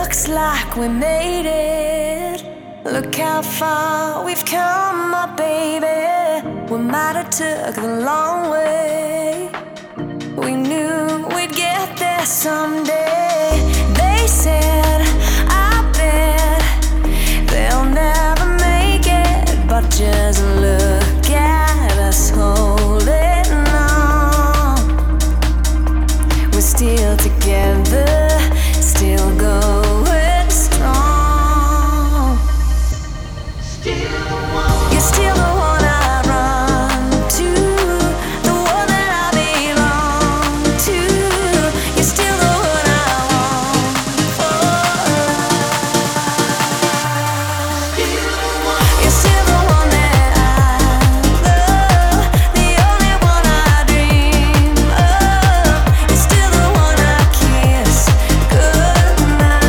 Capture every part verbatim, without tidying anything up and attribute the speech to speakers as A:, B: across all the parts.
A: Looks like we made it. Look how far we've come, my baby. We might have took the long way. We knew we'd get there someday. They said, I bet they'll never make it, but just look at us holding on. We're still together, still going strong. You're still the one I run to, the one that I belong to. You're still the one I want for life. You're still the one that I love, the only one I dream of. You're still the one I kiss goodnight.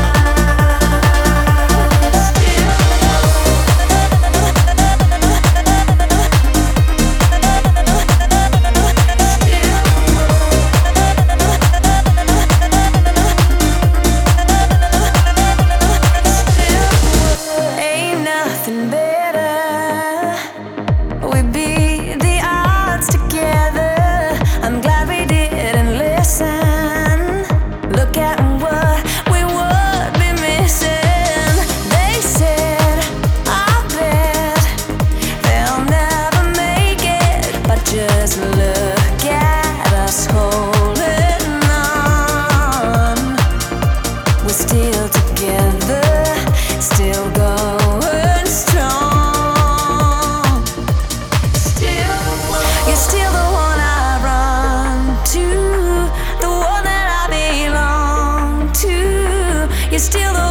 A: Ain't nothing better. We beat the odds together. I'm glad we didn't listen. Look at what we would be missing. They said, I bet they'll never make it, but just look at us holding on. We're still together, still going strong. You're still the one I run to, the one that I belong to. You're still the